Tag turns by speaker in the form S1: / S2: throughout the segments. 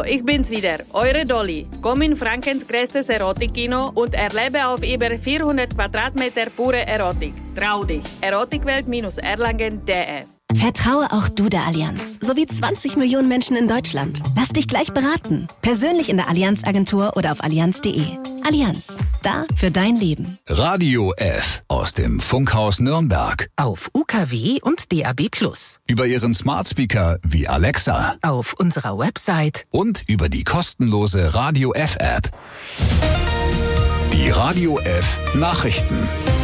S1: Hallo, ich bin's wieder, eure Dolly. Komm in Frankens größtes Erotikkino und erlebe auf über 400 Quadratmeter pure Erotik. Trau dich. Erotikwelt-erlangen.de.
S2: Vertraue auch du der Allianz, sowie 20 Millionen Menschen in Deutschland. Lass dich gleich beraten. Persönlich in der Allianz-Agentur oder auf allianz.de. Allianz, da für dein Leben.
S3: Radio F aus dem Funkhaus Nürnberg.
S4: Auf UKW und DAB+.
S3: Über Ihren Smart Speaker wie Alexa.
S4: Auf unserer Website.
S3: Und über die kostenlose Radio F App. Die Radio F Nachrichten.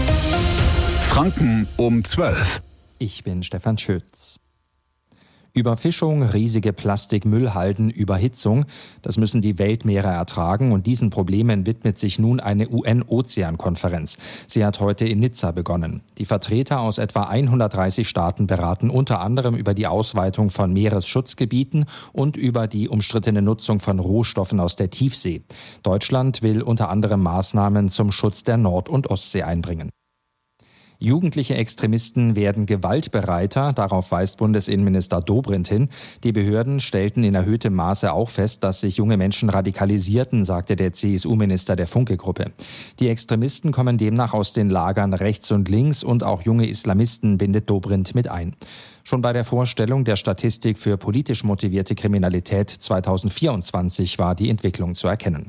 S3: Franken um 12.
S5: Ich bin Stefan Schütz. Überfischung, riesige Plastikmüllhalden, Überhitzung, das müssen die Weltmeere ertragen und diesen Problemen widmet sich nun eine UN-Ozeankonferenz. Sie hat heute in Nizza begonnen. Die Vertreter aus etwa 130 Staaten beraten unter anderem über die Ausweitung von Meeresschutzgebieten und über die umstrittene Nutzung von Rohstoffen aus der Tiefsee. Deutschland will unter anderem Maßnahmen zum Schutz der Nord- und Ostsee einbringen. Jugendliche Extremisten werden gewaltbereiter, darauf weist Bundesinnenminister Dobrindt hin. Die Behörden stellten in erhöhtem Maße auch fest, dass sich junge Menschen radikalisierten, sagte der CSU-Minister der Funke-Gruppe. Die Extremisten kommen demnach aus den Lagern rechts und links und auch junge Islamisten bindet Dobrindt mit ein. Schon bei der Vorstellung der Statistik für politisch motivierte Kriminalität 2024 war die Entwicklung zu erkennen.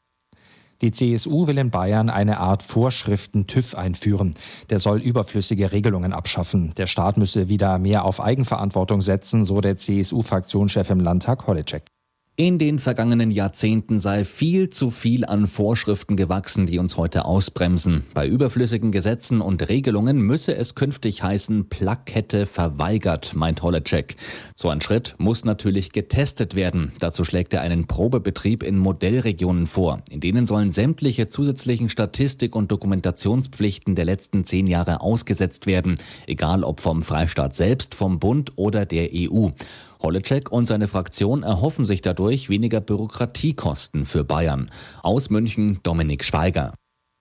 S5: Die CSU will in Bayern eine Art Vorschriften-TÜV einführen. Der soll überflüssige Regelungen abschaffen. Der Staat müsse wieder mehr auf Eigenverantwortung setzen, so der CSU-Fraktionschef im Landtag Holitschek.
S6: In den vergangenen Jahrzehnten sei viel zu viel an Vorschriften gewachsen, die uns heute ausbremsen. Bei überflüssigen Gesetzen und Regelungen müsse es künftig heißen, Plakette verweigert, meint Holitschek. So ein Schritt muss natürlich getestet werden. Dazu schlägt er einen Probebetrieb in Modellregionen vor. In denen sollen sämtliche zusätzlichen Statistik- und Dokumentationspflichten der letzten 10 Jahre ausgesetzt werden. Egal ob vom Freistaat selbst, vom Bund oder der EU. Holitschek und seine Fraktion erhoffen sich dadurch weniger Bürokratiekosten für Bayern. Aus München Dominik Schweiger.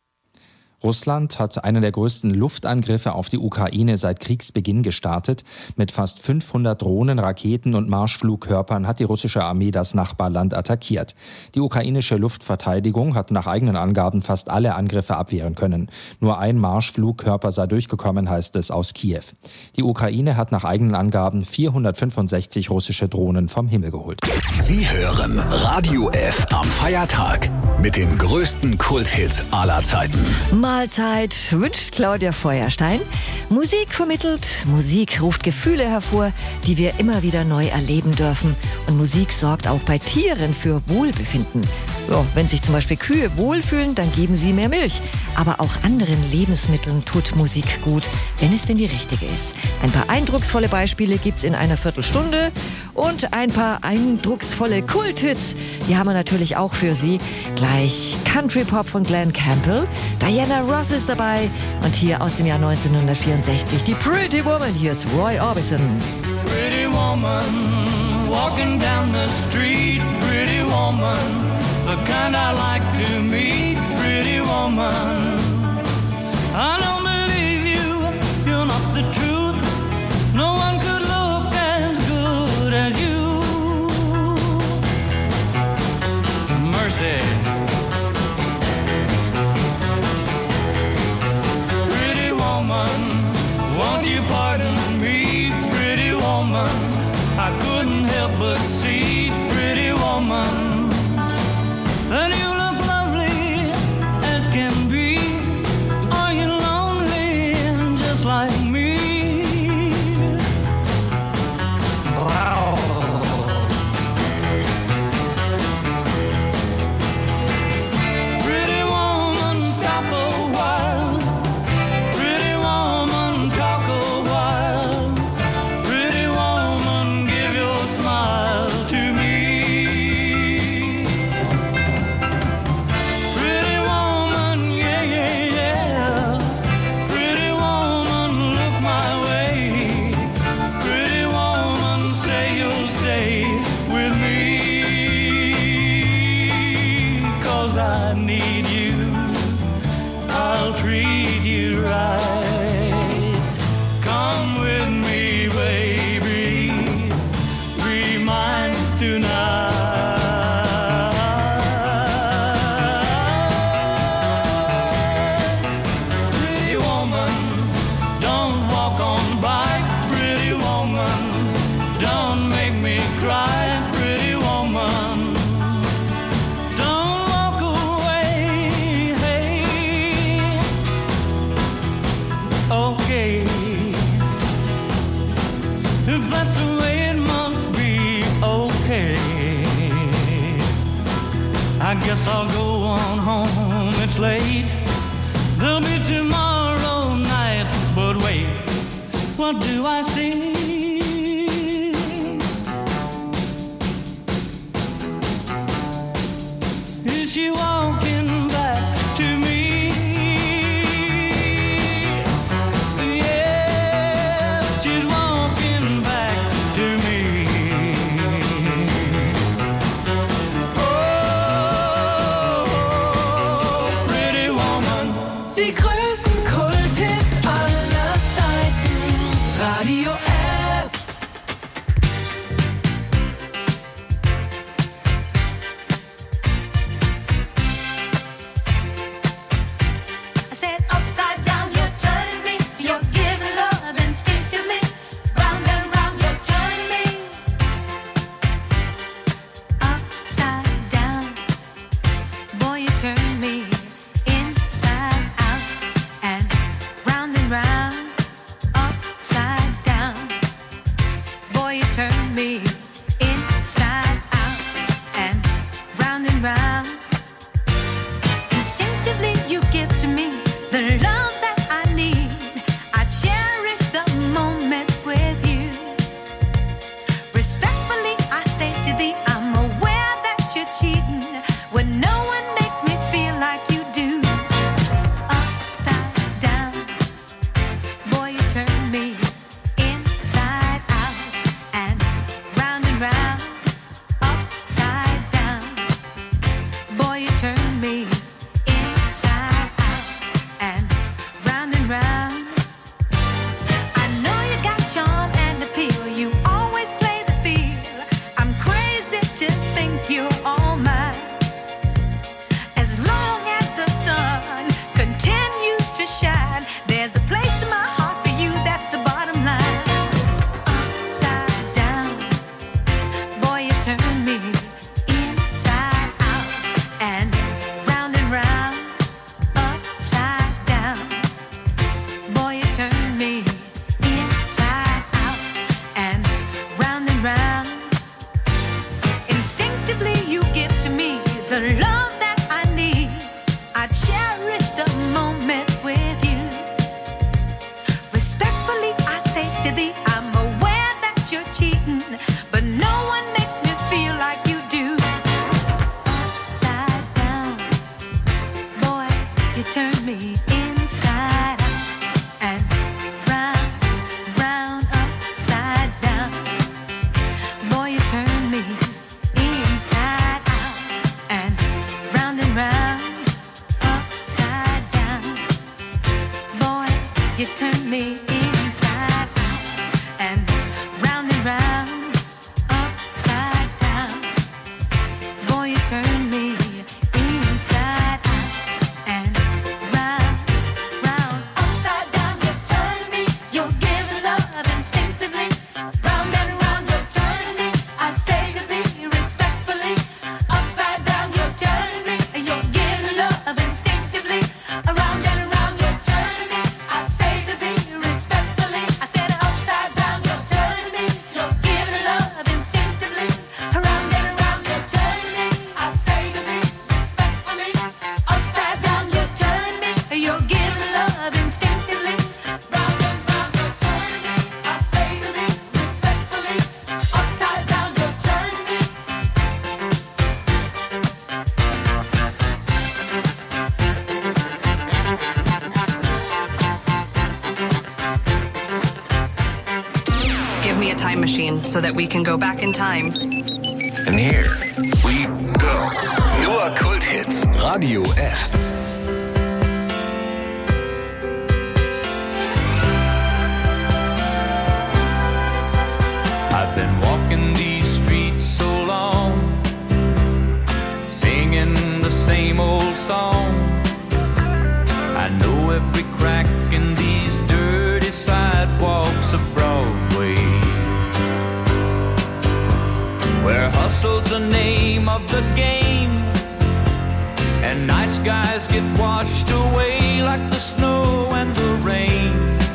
S5: Russland hat einen der größten Luftangriffe auf die Ukraine seit Kriegsbeginn gestartet. Mit fast 500 Drohnen, Raketen und Marschflugkörpern hat die russische Armee das Nachbarland attackiert. Die ukrainische Luftverteidigung hat nach eigenen Angaben fast alle Angriffe abwehren können. Nur ein Marschflugkörper sei durchgekommen, heißt es aus Kiew. Die Ukraine hat nach eigenen Angaben 465 russische Drohnen vom Himmel geholt.
S3: Sie hören Radio F am Feiertag mit den größten Kulthits aller Zeiten.
S7: Mahlzeit wünscht Claudia Feuerstein. Musik vermittelt, Musik ruft Gefühle hervor, die wir immer wieder neu erleben dürfen. Und Musik sorgt auch bei Tieren für Wohlbefinden. So, wenn sich zum Beispiel Kühe wohlfühlen, dann geben sie mehr Milch. Aber auch anderen Lebensmitteln tut Musik gut, wenn es denn die richtige ist. Ein paar eindrucksvolle Beispiele gibt's in einer Viertelstunde und ein paar eindrucksvolle Kulthits, die haben wir natürlich auch für Sie. Gleich Country Pop von Glenn Campbell, Diana Ross ist dabei und hier aus dem Jahr 1964 die Pretty Woman. Hier ist Roy Orbison.
S8: Pretty woman, walking down the street, pretty woman, the kind I like to meet, pretty woman. I don't believe you, you're not the truth. No one could look as good as you. Mercy. Pretty woman, won't you pardon me, pretty woman? I couldn't help but see, pretty woman, that you look lovely as can be. Are you lonely just like me? Wow. Pretty woman, stop a while. Pretty woman, talk a while. Pretty woman, give your smile to me. Pretty woman, yeah, yeah, yeah. Pretty woman, okay. If that's the way it must be, okay. I guess I'll go on home, it's late. There'll be tomorrow night, but wait, what do I see? Is she walking back to me? Yeah, she's walking back to me. Oh, pretty woman.
S9: Die größten Kulthits aller Zeiten. Radio F.
S10: I said upside down, you're turning me. You're giving love instinctively. Round and round, you're turning me. Upside down, boy, you turn me inside out and round and round. Upside down, boy, you turn me inside out and round. Instinctively, you give to me the love that I need. I cherish the moments with you. Respectfully, I say to thee, I'm aware that you're cheating when no one makes me feel like you do. Upside down, boy, you turn me inside out and round. Upside down, boy, you turn me inside out and round. I know you got charm and appeal. You always play the field. I'm crazy to think you're all mine. As long as the sun continues to shine, there's a place in my heart for you. That's the bottom line. Upside down, boy, you turn me inside out and round. Upside down, boy, you turn me inside out and round. Instinctively, you give to me the love that I need. I cherish the moments with you. Respectfully, I say to thee, I'm aware that you're cheating, but no one makes me feel like you do. Upside down, boy, you turn me inside out and round. Upside down, boy, you turn me inside out and round. Upside down, boy, you turn me inside out and round. Upside down, boy, you turn me inside out and round. Upside down, you turn me. You're giving love instinctively. Round and round, you're turning me. I say to thee respectfully. Upside down, you're turning me. You're giving love instinctively. Around and around, you're turning me. I say to thee respectfully. I said upside down, you're turning me. You're giving love instinctively. Around and around, you're turning me. I say to thee respectfully. Upside down, you're turning me. You're giving love instinctively. Round and round, you're turning me. I say to thee respectfully. Upside down, you're turning me.
S11: Give me a time machine so that we can go back in time.
S3: And here we go. Nur Kulthits. Radio F.
S8: I've been walking these streets so long, singing the same old song. I know every crack in these dirty sidewalks of Broadway, where hustle's the name of the game, and nice guys get washed away like the snow and the rain.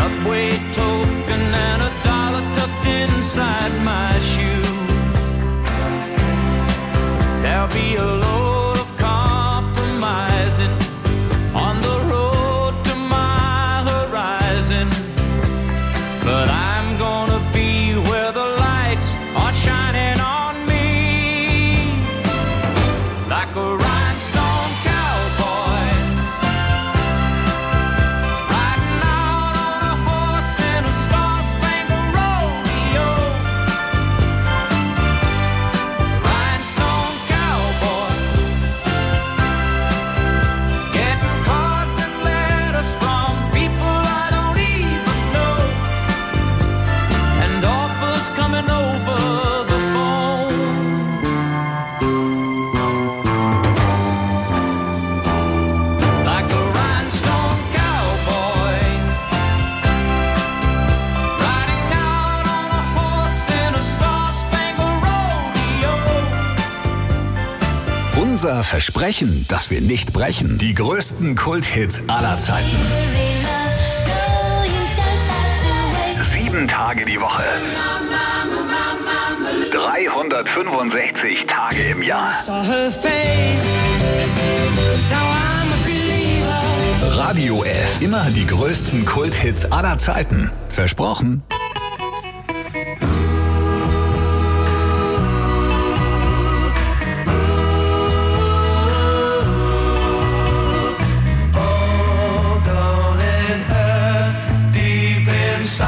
S8: subway token and $1 tucked inside my shoe. There'll be a load of compromising on the road to my horizon, but I'm gonna be where the lights are shining on me like a rhinestone cowboy riding out on a horse in a star-spangled rodeo. Rhinestone cowboy getting cards and letters from people I don't even know, and offers coming over the phone. Like a rhinestone cowboy riding out on a horse in a star-spangled rodeo.
S3: Unser Versprechen, das wir nicht brechen. Die größten Kulthits aller Zeiten. 7 Tage die Woche. 365 Tage im Jahr. Radio F. Immer die größten Kulthits aller Zeiten. Versprochen.
S8: Deep inside,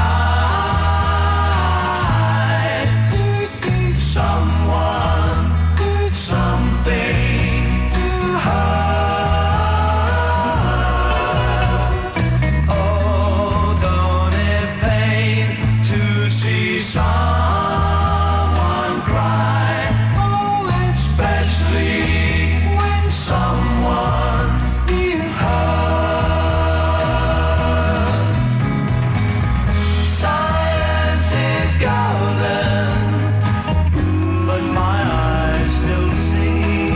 S8: to see someone, something to hide. Oh, don't it pain to see someone cry? Oh, especially when someone is hurt. Silence is golden, but my eyes still see.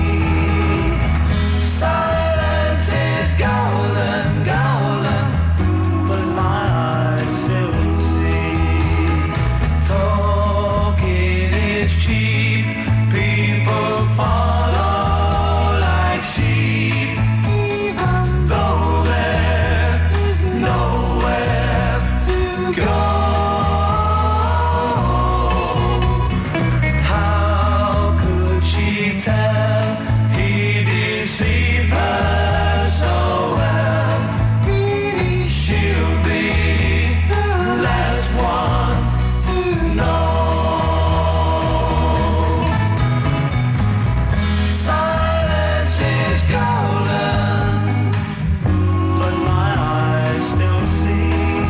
S8: Silence is golden, golden, but my eyes still see. Talking is cheap, people follow like sheep, even though there is nowhere to go. How could she tell he deceived her so well? Maybe she'll be the last one to know. Silence is golden, but my eyes still see.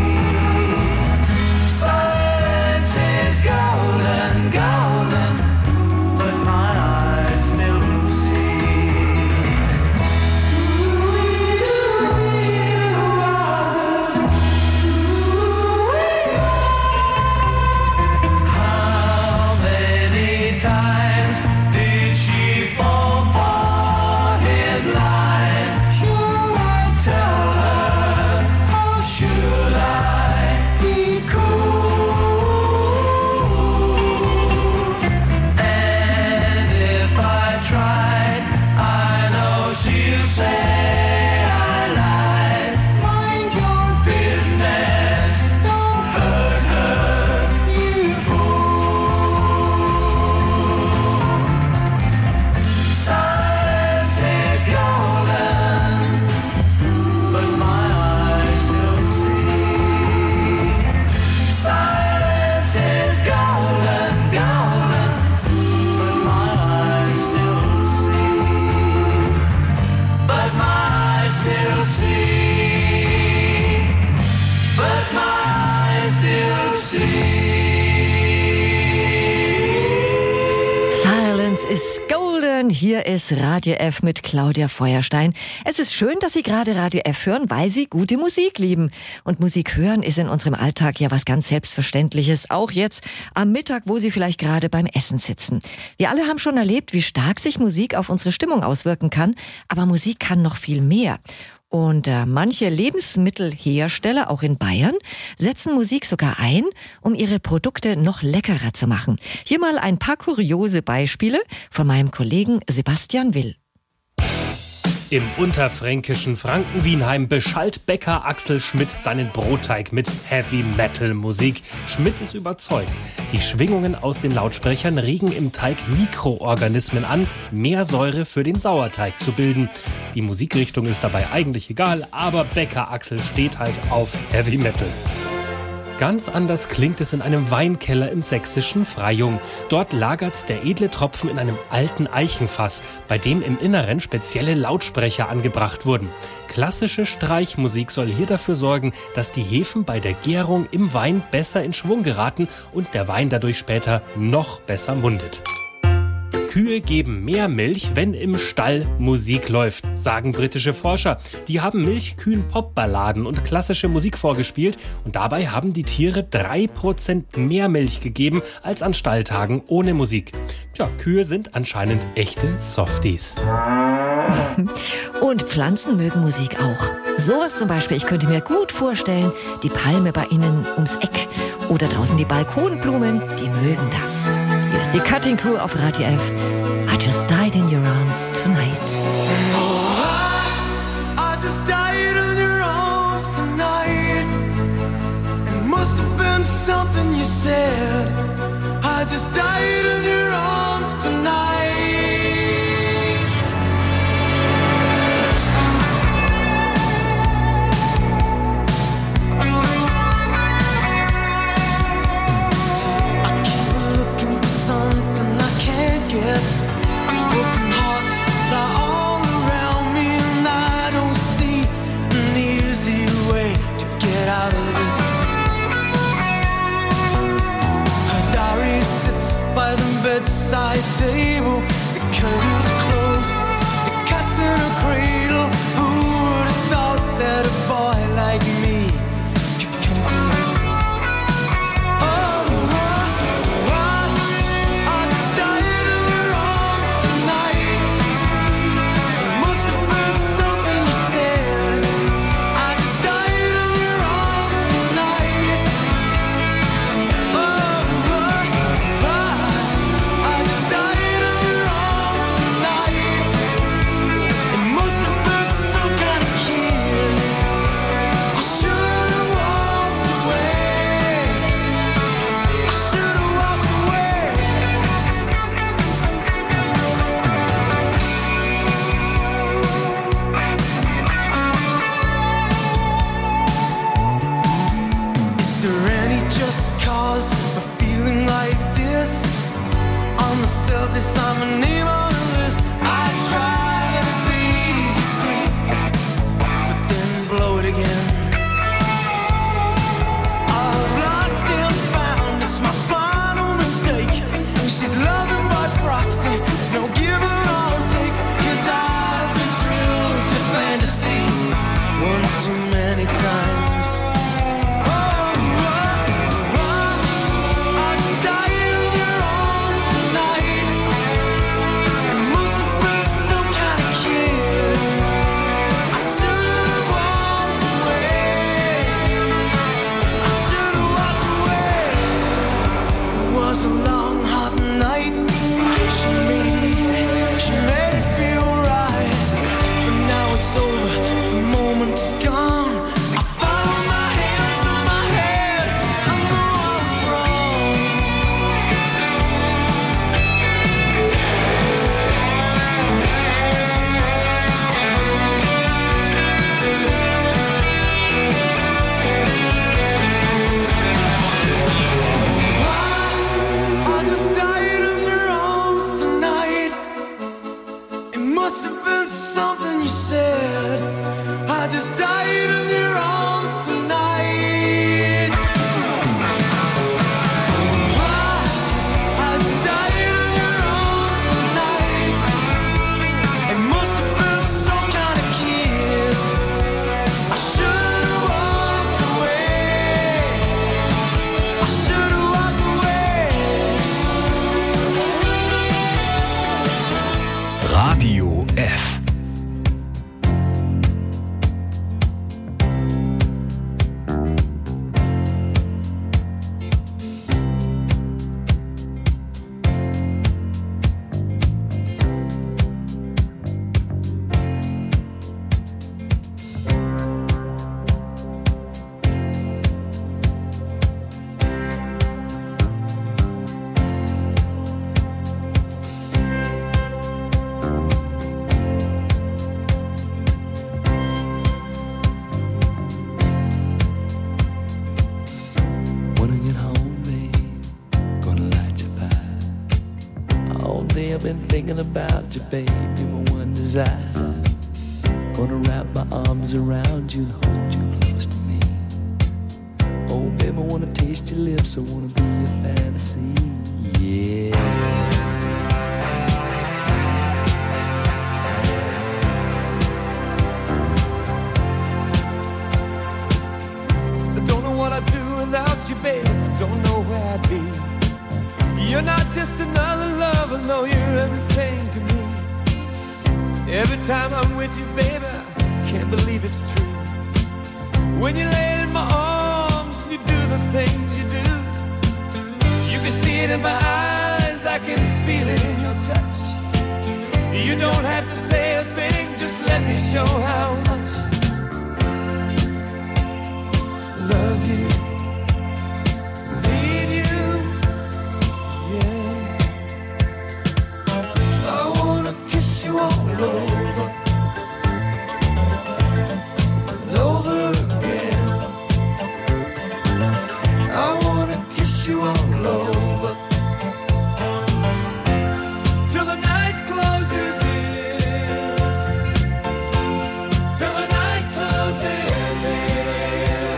S8: Silence is golden, golden, but my eyes still see. How many times did she fall for his lies? Should I tell her, or should I be cool? And if I tried, I know she'll say I lied. Mind your business, don't hurt her, you fool. Silence is golden, but my eyes still see. Silence is golden, golden, but my eyes still see. But my eyes still see. But my eyes still see.
S7: Silence is golden. Hier ist Radio F mit Claudia Feuerstein. Es ist schön, dass Sie gerade Radio F hören, weil Sie gute Musik lieben. Und Musik hören ist in unserem Alltag ja was ganz Selbstverständliches. Auch jetzt am Mittag, wo Sie vielleicht gerade beim Essen sitzen. Wir alle haben schon erlebt, wie stark sich Musik auf unsere Stimmung auswirken kann. Aber Musik kann noch viel mehr. Und manche Lebensmittelhersteller, auch in Bayern, setzen Musik sogar ein, um ihre Produkte noch leckerer zu machen. Hier mal ein paar kuriose Beispiele von meinem Kollegen Sebastian Will.
S12: Im unterfränkischen Frankenwienheim beschallt Bäcker Axel Schmidt seinen Brotteig mit Heavy-Metal-Musik. Schmidt ist überzeugt. Die Schwingungen aus den Lautsprechern regen im Teig Mikroorganismen an, mehr Säure für den Sauerteig zu bilden. Die Musikrichtung ist dabei eigentlich egal, aber Bäcker Axel steht halt auf Heavy-Metal. Ganz anders klingt es in einem Weinkeller im sächsischen Freyung. Dort lagert der edle Tropfen in einem alten Eichenfass, bei dem im Inneren spezielle Lautsprecher angebracht wurden. Klassische Streichmusik soll hier dafür sorgen, dass die Hefen bei der Gärung im Wein besser in Schwung geraten und der Wein dadurch später noch besser mundet. Kühe geben mehr Milch, wenn im Stall Musik läuft, sagen britische Forscher. Die haben Milchkühen Popballaden und klassische Musik vorgespielt und dabei haben die Tiere 3% mehr Milch gegeben als an Stalltagen ohne Musik. Tja, Kühe sind anscheinend echte Softies.
S7: Und Pflanzen mögen Musik auch. Sowas zum Beispiel, ich könnte mir gut vorstellen, die Palme bei Ihnen ums Eck oder draußen die Balkonblumen, die mögen das. Hier ist die Cutting Crew auf Radio F. I just died in your arms tonight.
S8: I just died in your arms tonight. It must have been something you said. I just died in your arms tonight. I keep looking for something I can't get. Broken hearts lie all around me, and I don't see an easy way to get out of this. Her diary sits by the bedside table. The curtains are closed, the cat's in a cradle. Who would have thought that a boy like me could come to this? I just died in your arms tonight. It must have been something you said. I just died in your arms tonight. I just died in your arms tonight. It must have been some kind of kiss. I should have walked away. I should have walked away. Is there any just cause for feeling like this? On the surface, I'm a name on a list. I try to be discreet, but then blow it again. I've lost and found, it's my final mistake. She's loving by proxy, no give and I'll take. 'Cause I've been thrilled to fantasy one too many times. I just died in your arms tonight. It
S13: I've been thinking about you, baby, my one desire. Gonna wrap my arms around you and hold you close to me. Oh, baby, I wanna taste your lips, I wanna be your fantasy, yeah. I don't know what I'd do without you, babe. I don't know where I'd be. You're not just another lover, no, you're everything to me. Every time I'm with you, baby, I can't believe it's true. When you lay in my arms and you do the things you do, you can see it in my eyes, I can feel it in your touch. You don't have to say a thing, just let me show how much I love you, need you, yeah. I wanna kiss you all over, and over again. I wanna kiss you all over, till the night closes in, till the night closes in.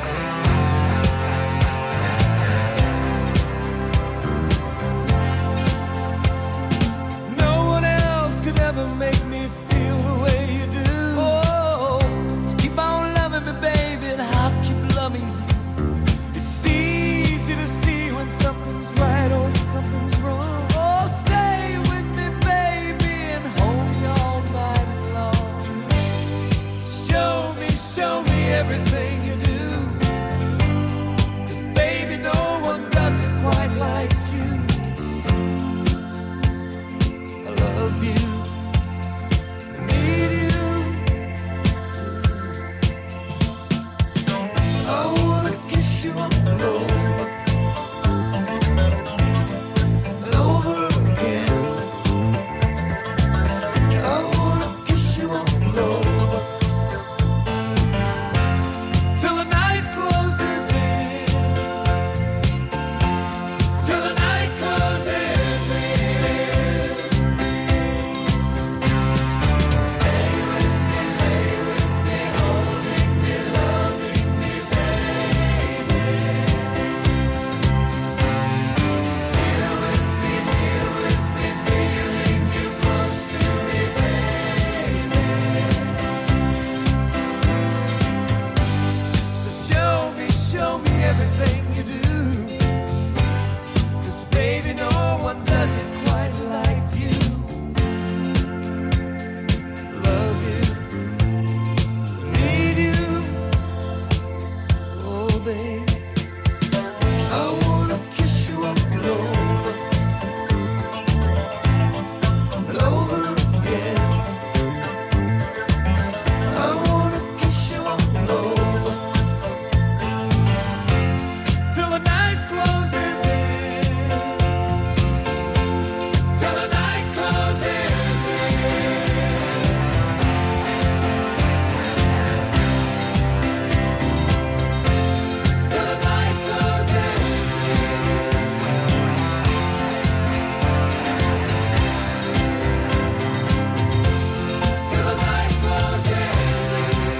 S13: No one else could ever make me feel the way you do. Oh, so keep on loving me, baby, and I'll keep loving you. It's easy to see when something's right or something's wrong. Oh, stay with me, baby, and hold me all night long. Show me everything you do. 'Cause baby, no one does it quite like you. I love you, need you. I wanna kiss you all over, and over again. I wanna kiss you all over, till the night closes in, till the night closes in. Stay with me, lay with me, holding me, loving me, baby. Here with me, feeling you close to me, baby. So show me everything you do. 'Cause baby, no one does it quite like you. Love you, need you. Oh, baby, I wanna kiss you all over, and over again. I wanna kiss you all over, till the night closes in, till the night closes in. Till the night closes in. Till the night closes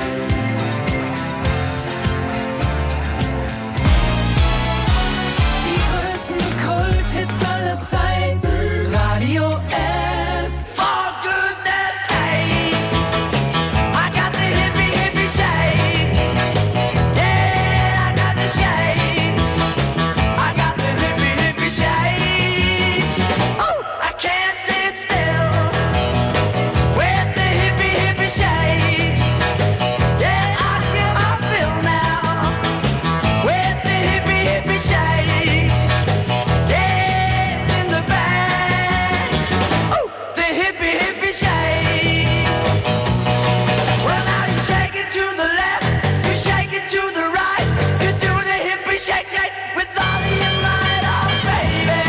S9: Die größten Kulthits aller Zeiten. Radio F.
S8: For goodness sake, I got the hippie, hippie shakes. Yeah, I got the shakes. I got the hippie, hippie shakes. Oh, I can't sit still with the hippie, hippie shakes. Yeah, I feel now with the hippie, hippie shakes. Yeah, it's in the bag. Oh, the hippie, hippie shake. Well, now you shake it to the left, you shake it to the right. You do the hippie shake, shake with all of your might, oh baby.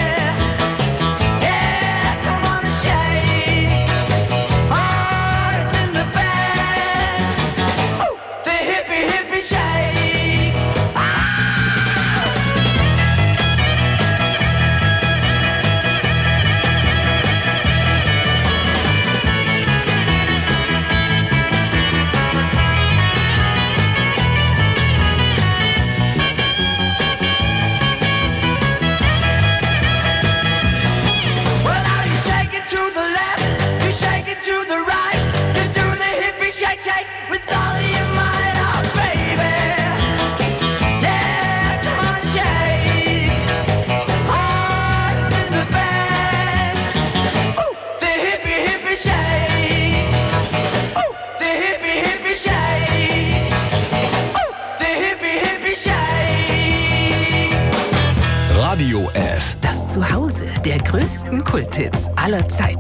S8: Yeah, come on and shake. Oh, it's in the bag. Oh, the hippie, hippie shake. Ah!
S3: Radio F.
S4: Das Zuhause der größten Kulthits aller Zeiten.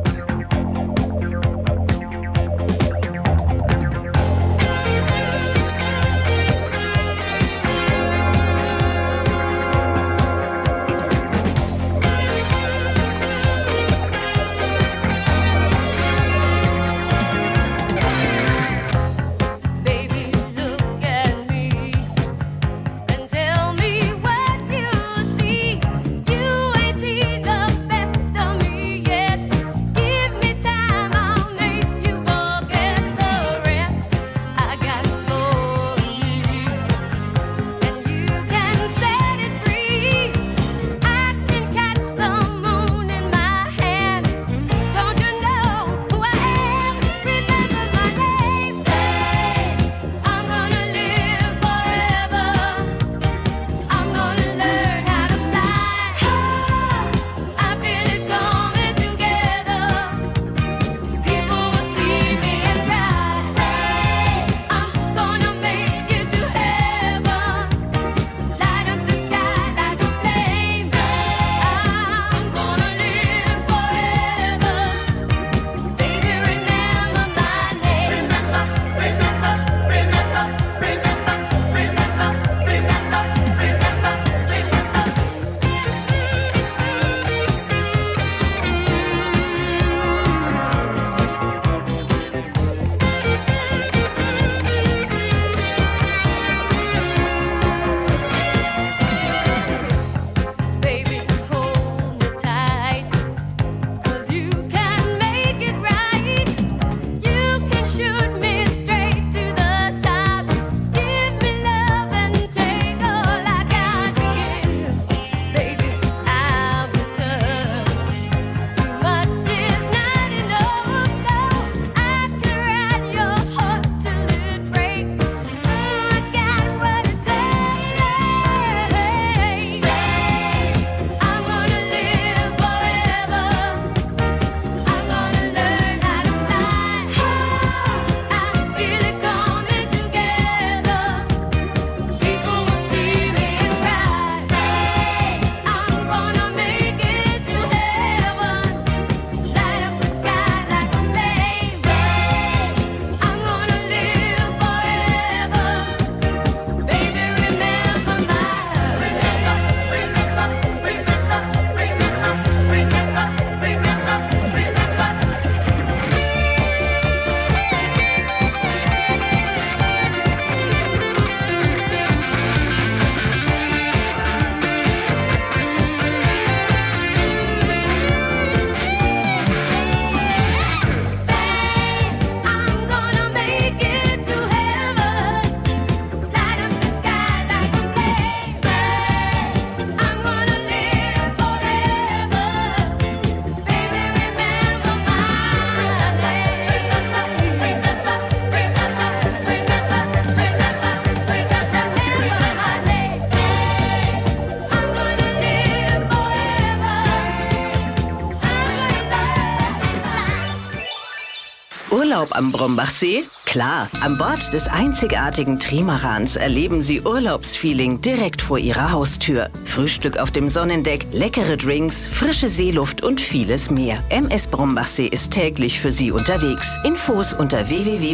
S14: Urlaub am Brombachsee? Klar, an Bord des einzigartigen Trimarans erleben Sie Urlaubsfeeling direkt vor Ihrer Haustür. Frühstück auf dem Sonnendeck, leckere Drinks, frische Seeluft und vieles mehr. MS Brombachsee ist täglich für Sie unterwegs. Infos unter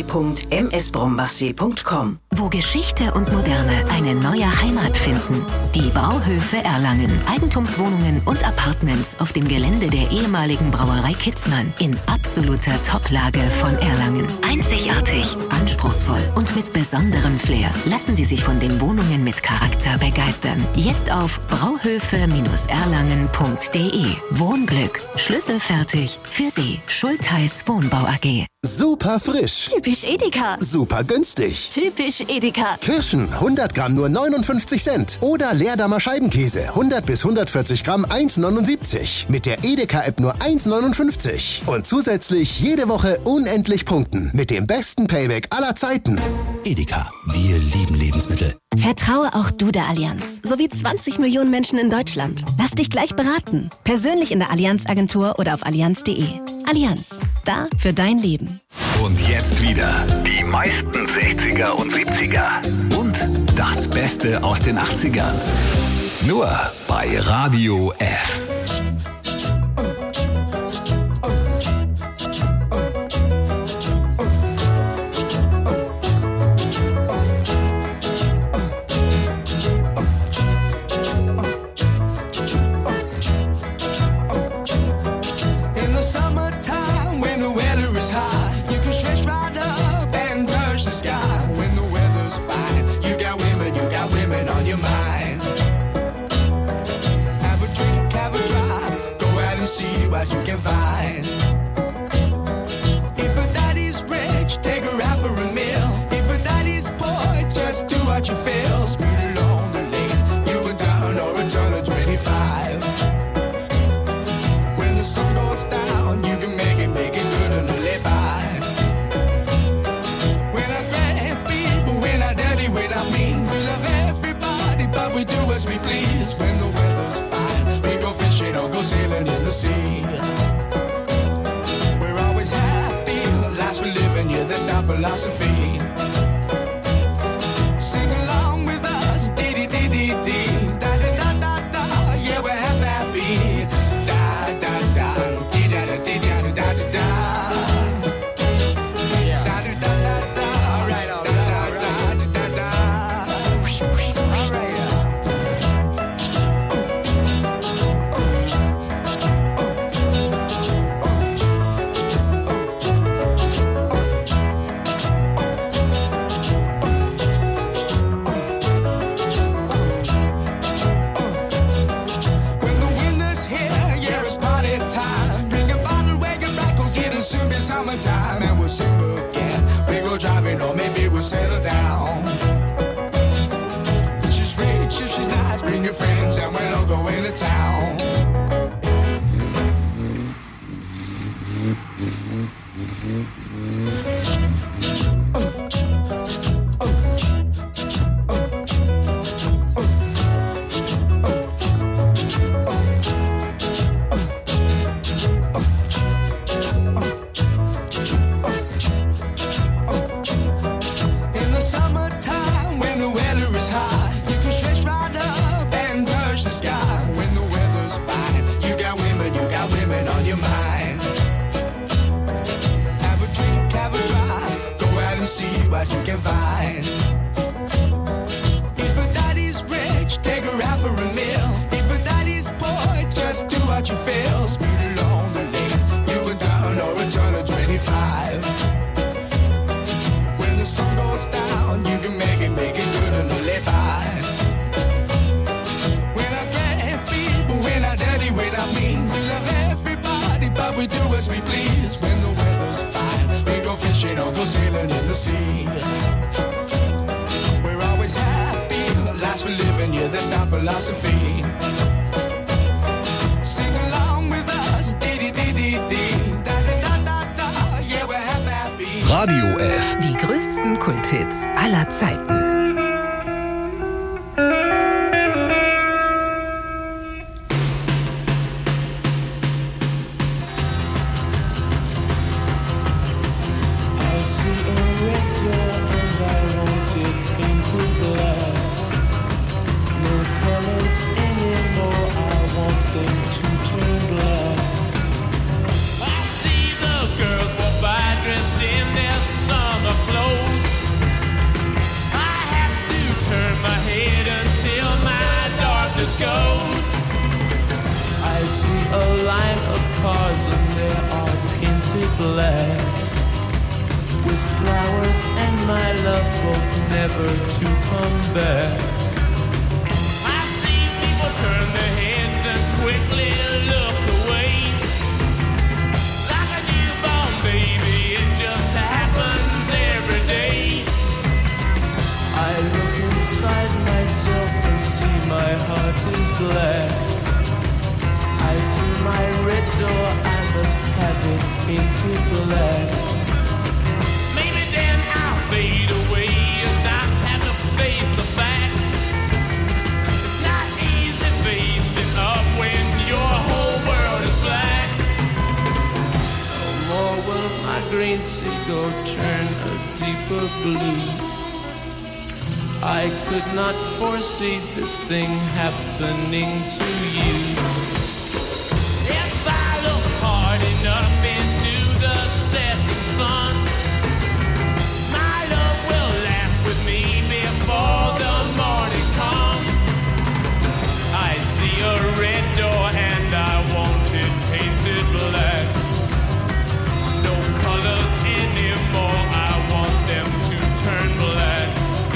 S14: www.msbrombachsee.com.
S2: Wo Geschichte und Moderne eine neue Heimat finden. Die Brauhöfe Erlangen. Eigentumswohnungen und Apartments auf dem Gelände der ehemaligen Brauerei Kitzmann in absoluter Toplage von Erlangen. Einzigartig, anspruchsvoll und mit besonderem Flair. Lassen Sie sich von den Wohnungen mit Charakter begeistern. Jetzt auf brauhöfe-erlangen.de. Wohnglück. Schlüsselfertig für Sie. Schultheiß Wohnbau AG.
S15: Super frisch.
S2: Typisch Edeka.
S15: Super günstig.
S2: Typisch Edeka.
S15: Kirschen 100 Gramm nur 59 Cent. Oder Leerdammer Scheibenkäse 100 bis 140 Gramm 1,79. Mit der Edeka-App nur 1,59. Und zusätzlich jede Woche unendlich punkten. Mit dem besten Payback aller Zeiten.
S3: Edeka, wir lieben Lebensmittel.
S2: Vertraue auch du der Allianz. Sowie 20 Millionen Menschen in Deutschland. Lass dich gleich beraten. Persönlich in der Allianz-Agentur oder auf allianz.de. Allianz. Da für dein Leben.
S3: Und jetzt wieder die meisten 60er und 70er. Und das Beste aus den 80ern. Nur bei bei Radio F.
S13: In the summertime, when the weather is high, you can stretch right up and touch the sky. When the weather's fine, you got women on your mind. Have a drink, have a drive, go out and see what you can find. If a daddy's rich, take her out for a meal. If a daddy's poor, just do what you feel. Speed along the lane, you go down or a turn of 25. When the sun goes down, you can make it good and live by. We're not grand people, we're not dirty, we're not mean. We love everybody, but we do as we please. When the weather's fine, we go fishing or go sailing in the sea. We're always happy, lives we live in, yeah, that's our philosophy. Sing along with us, dee-dee-dee-dee-dee. Da-da-da-da-da, yeah, we're happy. Da-da-da, dee-da-da-dee-da-da-da-da. Da-da-da-da-da, all right, all right, da-da-da-da-da. All right, when the winter's here, yeah, it's party time. Bring a bottle, wagon back, 'cause it'll soon be summertime. And we'll sing again. We go driving, or maybe we'll settle down. If she's rich, if she's nice, bring your friends, and we'll all go into town. In the summertime, when the weather is high, you can stretch right up and touch the sky. When the weather's fine, you got women on your mind. Have a drink, have a drive, go out and see what you can find. If a daddy's rich, take her out for a meal. If a daddy's poor, just do what you feel. Speed along the lane, you go down or a turn of 25. When the sun goes down, you can make it good and live by. We're not grand people, we're not dirty, we're not mean. We love everybody, but we do as we please. When the weather's fine, we go fishing or go sailing in the sea. We're always happy, lives we live in, yeah, that's our philosophy. Sing along with us, dee-dee-dee-dee-dee. Da-da-da-da-da, yeah, we're happy.
S3: Radio F.
S4: Die größten Kulthits aller Zeiten.
S8: I see a red door and I want it painted black. No colors anymore, I want them to turn black. I see the girls walk by dressed in their summer clothes. I have to turn my head until my darkness goes. I see a line of cars and they are painted black, with flowers and my love hope never to come back. I see people turn their heads and quickly look away. Like a newborn baby, it just happens every day. I look inside myself and see my heart is black. I see my red door, I must have it painted black. Maybe then I'll fade away and not have to face the facts. It's not easy facing up when your whole world is black. No more will my green seagull turn a deeper blue. I could not foresee this thing happening to you. If I look hard enough into the setting sun, my love will laugh with me before the morning comes. I see a red door and I want it painted black. No colors anymore, I want them to turn black.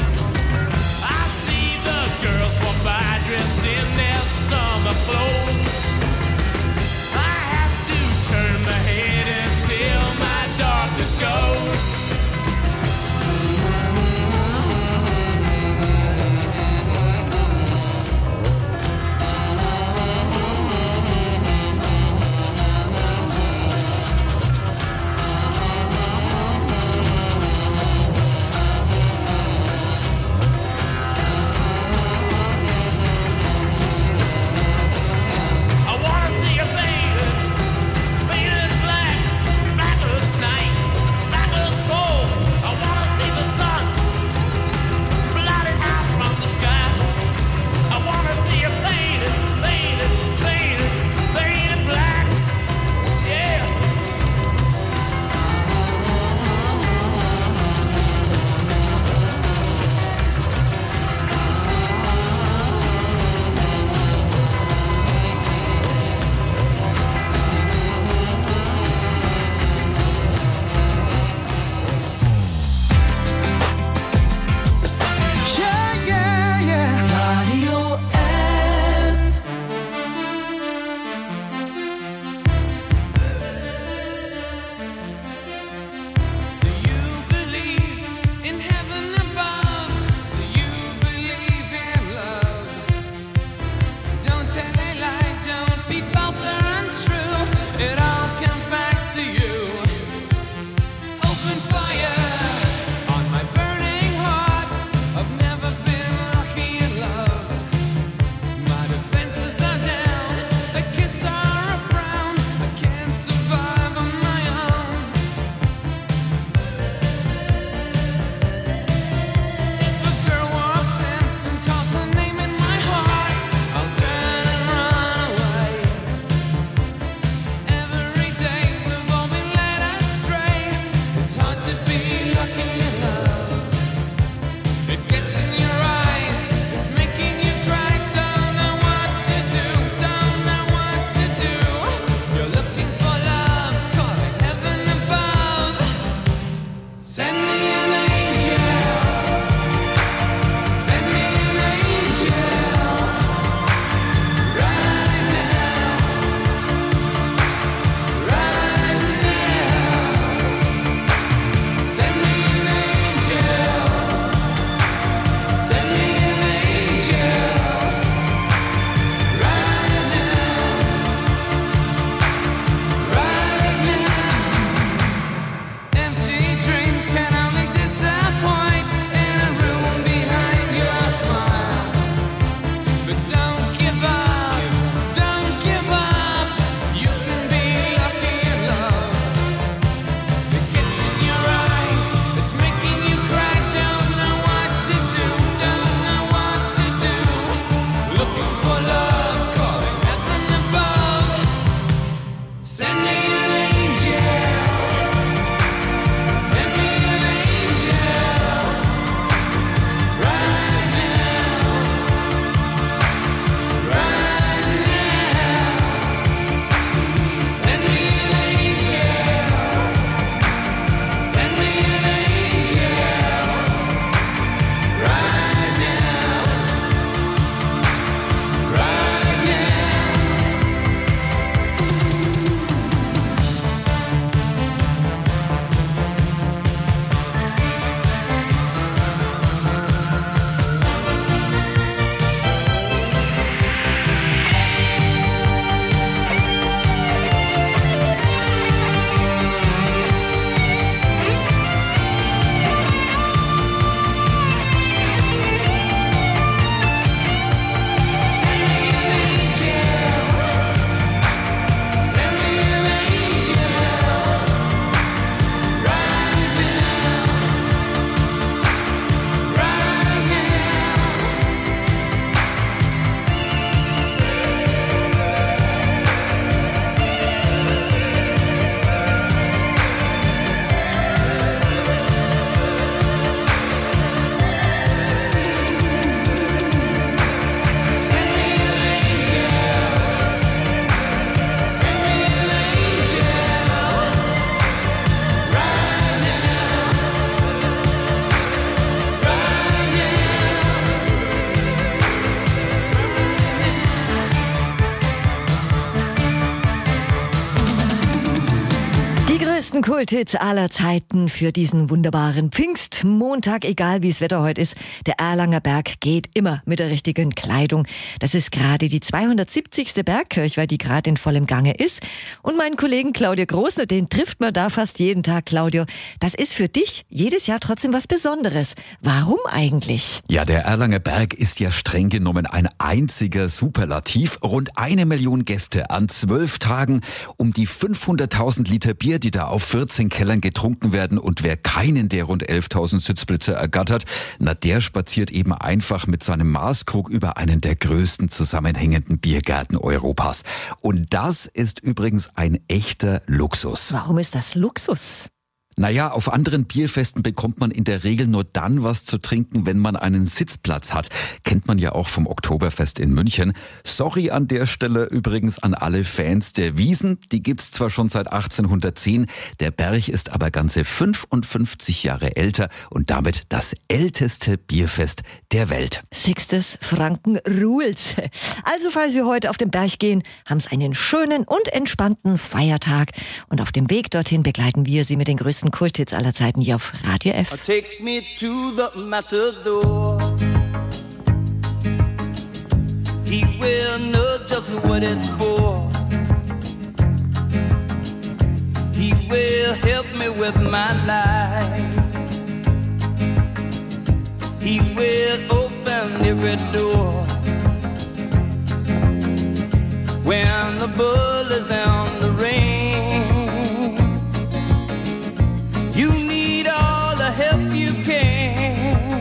S8: I see the girls walk by dressed in their summer clothes. I have to turn my head until my darkness goes. Turn and run.
S7: größten Kulthits aller Zeiten für diesen wunderbaren Pfingstmontag, egal wie das Wetter heute ist. Der Erlanger Berg geht immer mit der richtigen Kleidung. Das ist gerade die 270. Bergkirche, die gerade in vollem Gange ist. Und meinen Kollegen Claudio Großner, den trifft man da fast jeden Tag. Claudio, das ist für dich jedes Jahr trotzdem was Besonderes. Warum eigentlich?
S16: Ja, der Erlanger Berg ist ja streng genommen ein einziger Superlativ. Rund 1 Million Gäste an 12 Tagen, um die 500.000 Liter Bier, die da auf 14 Kellern getrunken werden. Und wer keinen der rund 11.000 Sitzplätze ergattert, na der spaziert eben einfach mit seinem Maßkrug über einen der größten zusammenhängenden Biergärten Europas. Und das ist übrigens ein echter Luxus.
S7: Warum ist das Luxus?
S16: Naja, auf anderen Bierfesten bekommt man in der Regel nur dann was zu trinken, wenn man einen Sitzplatz hat. Kennt man ja auch vom Oktoberfest in München. Sorry an der Stelle übrigens an alle Fans der Wiesn. Die gibt's zwar schon seit 1810, der Berg ist aber ganze 55 Jahre älter und damit das älteste Bierfest der Welt.
S7: Sixtes Franken rules. Also, falls Sie heute auf den Berg gehen, haben Sie einen schönen und entspannten Feiertag. Und auf dem Weg dorthin begleiten wir Sie mit den größten Kulthits aller Zeiten hier auf Radio F.
S8: Take me to the matador. He will know just what it's for. He will help me with my life. He will open every door. When the bull is on the ring, you need all the help you can.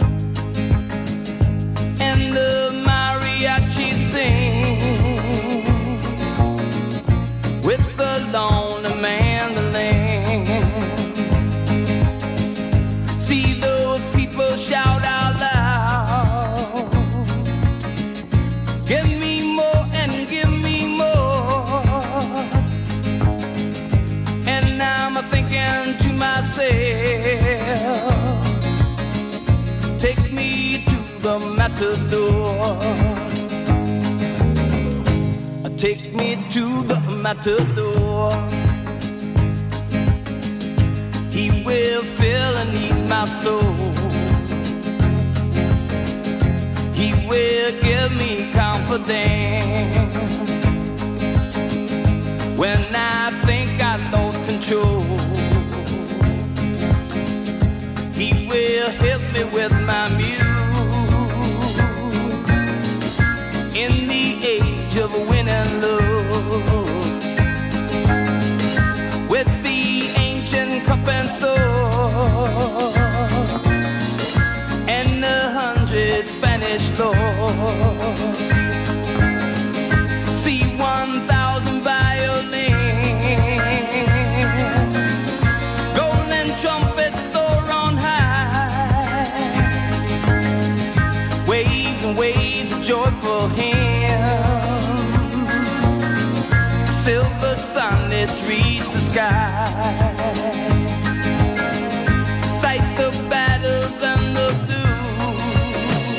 S8: And the mariachi sing with the lonely mandolin. See those people shout out loud, give me more and give me more. And now I'm thinking to myself, take me to the matador. Take me to the matador. He will fill and ease my soul. He will give me confidence when I think I lost control. He will help me with my muse in the age of winning love, with the ancient cup and sword and 100 Spanish lords. See 1,000 violins, golden trumpets soar on high, waves and waves of joyful hymns, silver sunlets reach the sky, fight the battles and the blues,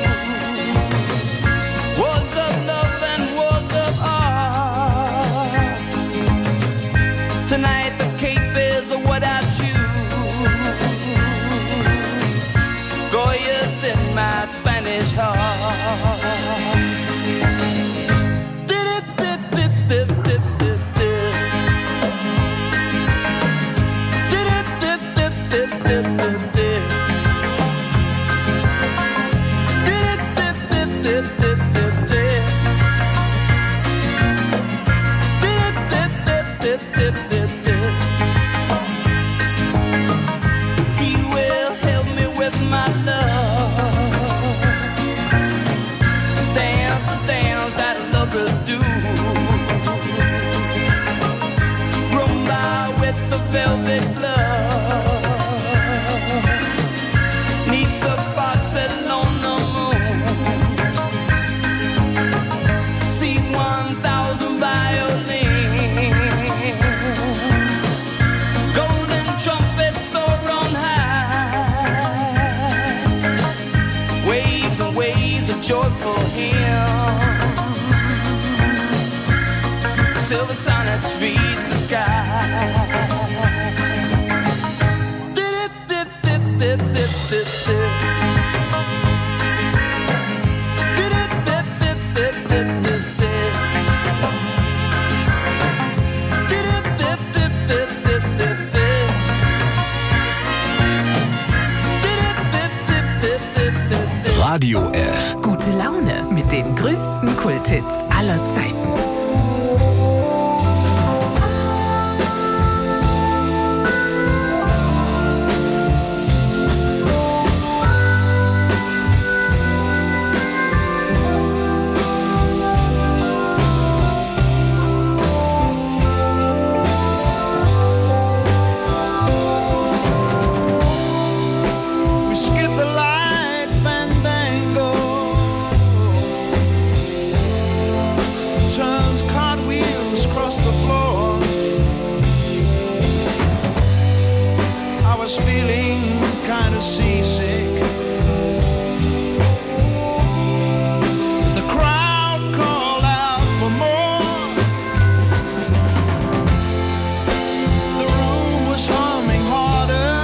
S8: wars of love and wars of art. Tonight the cape is what I choose. Goya's in my Spanish heart. He will help me with my love, dance the dance that lovers do, rumba with the velvet glove, neath the Barcelona moon. See 1,000 violins, golden trumpets soar on high, waves and waves of joyful hymns, silver sonnets reach the sky.
S4: Kulthits aller Zeiten.
S8: We skip the light fandango, turned cartwheels across the floor. I was feeling kind of seasick. The crowd called out for more. The room was humming harder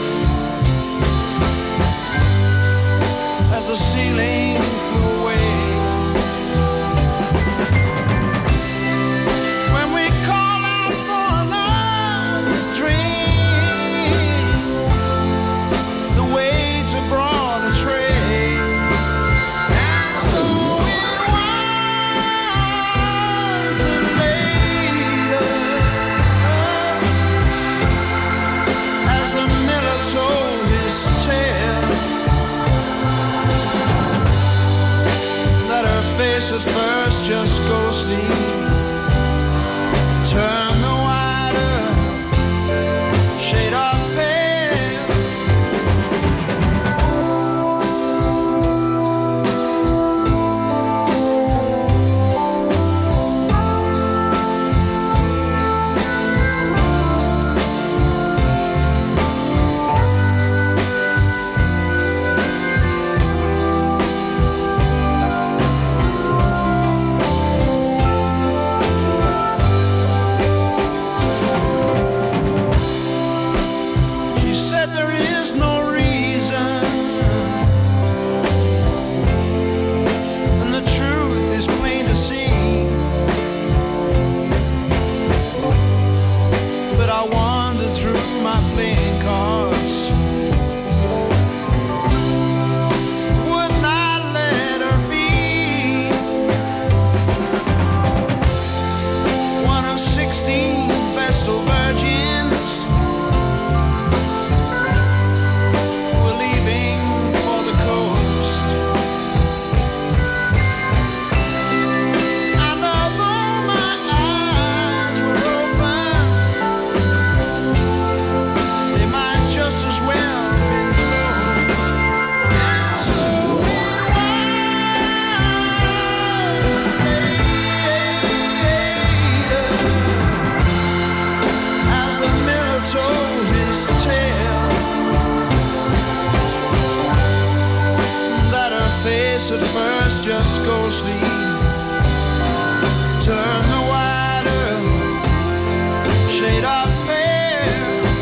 S8: as the ceiling flew away. When we call out for another drink, the waiter brought a tray. And so it was that later, as the miller told his tale, that her face at first just ghostly turned the wider shade of pale. She said there is no reason, and the truth is plain to see. But I wandered through my playing cards, would not let her be one of 16 Vestal virgins who were leaving for the coast. And although my eyes were open, they might just as well been closed. And so it was as the mirror told his tale, that her face at first just ghostly turned the wider shade of pale.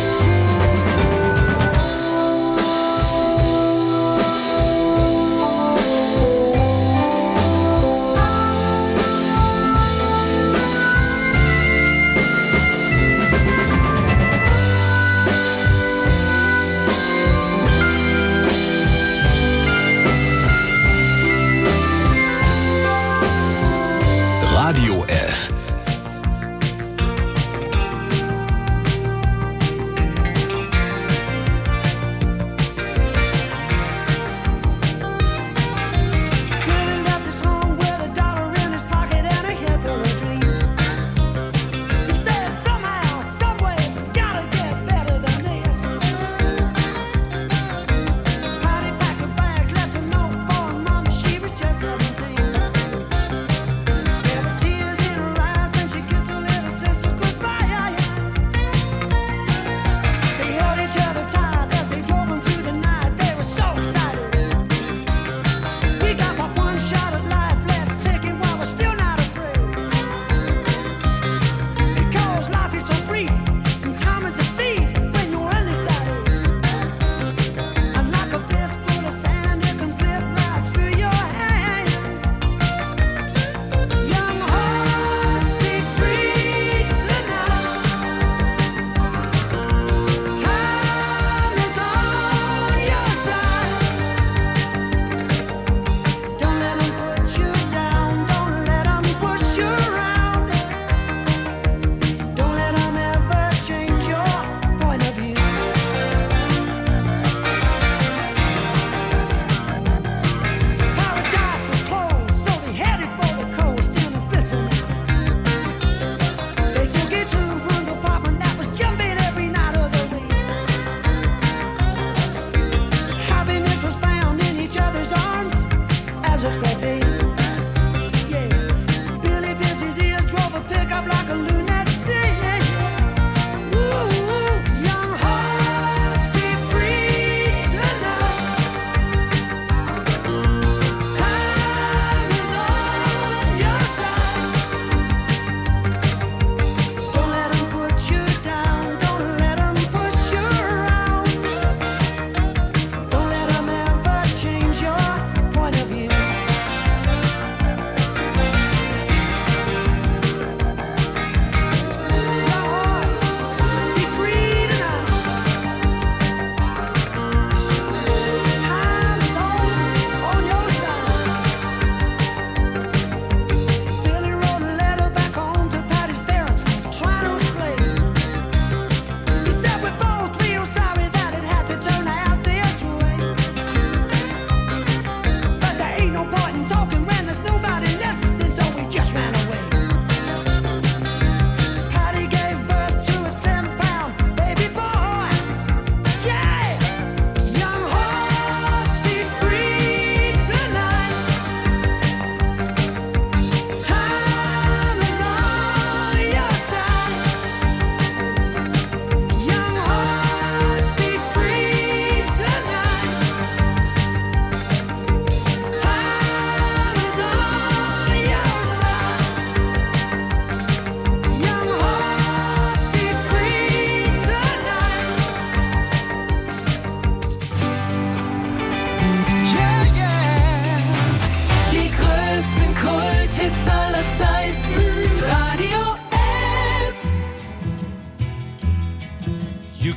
S3: Radio F.
S8: Living left his home with a dollar in his pocket and a head full of dreams. He said somehow, someway, it's gotta get better than this. Patty packed her bags, left a note for her mama. She was just 17. There were tears in her eyes,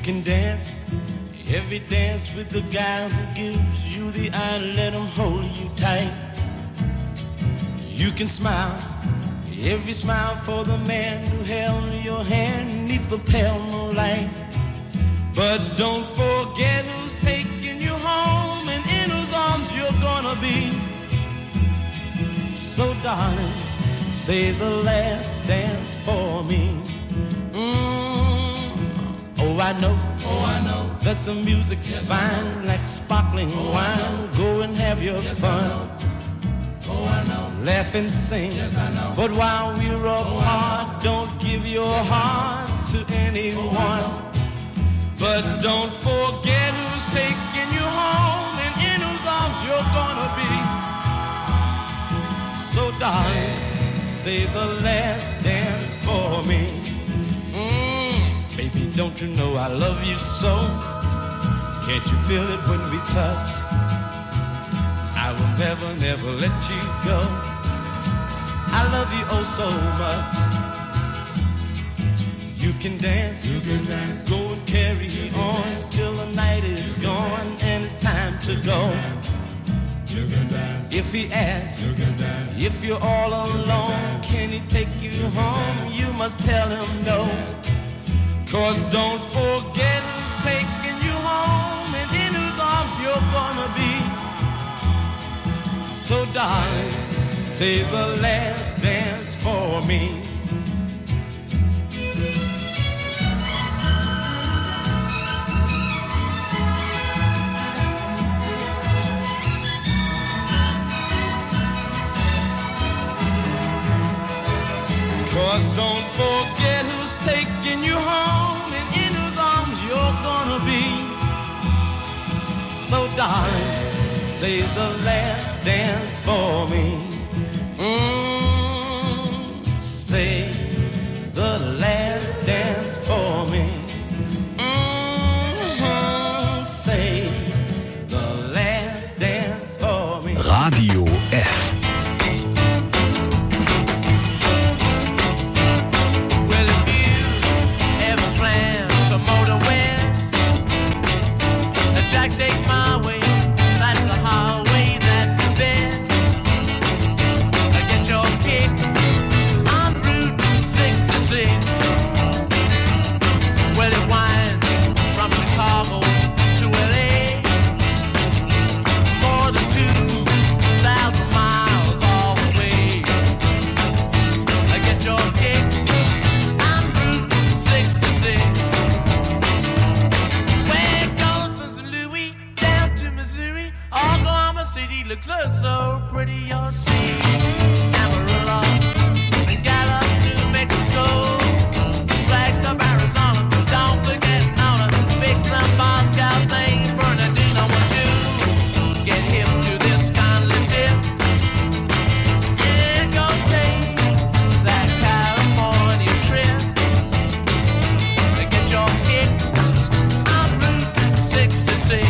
S8: can dance every dance with the guy who gives you the eye, let him hold you tight. You can smile every smile for the man who held your hand neath the pale moonlight. But don't forget who's taking you home and in whose arms you're gonna be. So darling, say the last dance for me. Oh, I know that the music's fine, like sparkling wine. Go and have your fun. Laugh and sing, but while we're apart, don't give your heart to anyone. But don't forget who's taking you home and in whose arms you're gonna be. So darling, say the last dance for me. Baby, don't you know I love you so? Can't you feel it when we touch? I will never, never let you go. I love you oh so much. You can dance, go and carry on till the night is gone and it's time to go. If he asks, if you're all alone, can he take you home? You must tell him no. 'Cause don't forget who's taking you home and in whose arms you're gonna be. So darling, say the last dance for me. Cause don't forget who's taking you home and in whose arms you're gonna be. So darling, say the last dance for me. Say the last dance for me. Say the last dance for me.
S3: Radio F.
S8: Jack, take my way, that's the highway, that's the bend. Get your kicks on Route 66. Well, it winds from Chicago to LA, more than 2,000 miles all the way. Get your kicks on Route 66. Oklahoma City looks so pretty, you'll see. Amarillo and Gallup, New Mexico, Flagstaff, Arizona. Don't forget Nona, Big Sun, Moscow, St. Bernardino. Want to get hip to this kind of tip and go take that California trip. Get your kicks on Route 66.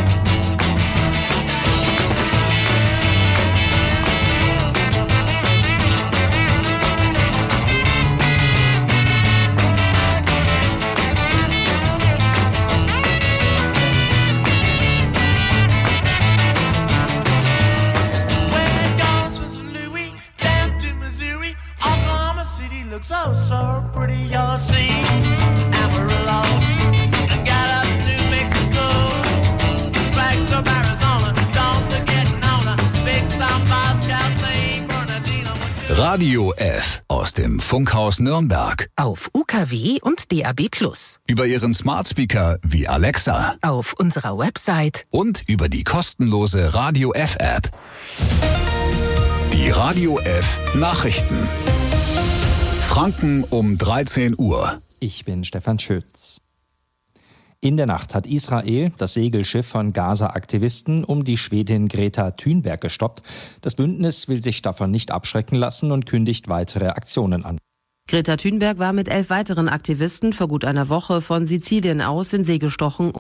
S8: So pretty, you'll see. Amarillo and Gallup, New Mexico, Flagstaff, Arizona. Don't forget Nona, Big Sun, Moscow, St. Bernardino.
S3: Radio F aus dem Funkhaus Nürnberg.
S4: Auf UKW und DAB+.
S3: Über Ihren Smartspeaker wie Alexa.
S4: Auf unserer Website.
S3: Und über die kostenlose Radio F App. Die Radio F Nachrichten. Franken um 13 Uhr.
S5: Ich bin Stefan Schütz. In der Nacht hat Israel das Segelschiff von Gaza-Aktivisten um die Schwedin Greta Thunberg gestoppt. Das Bündnis will sich davon nicht abschrecken lassen und kündigt weitere Aktionen an.
S17: Greta Thunberg war mit 11 weiteren Aktivisten vor gut einer Woche von Sizilien aus in See gestochen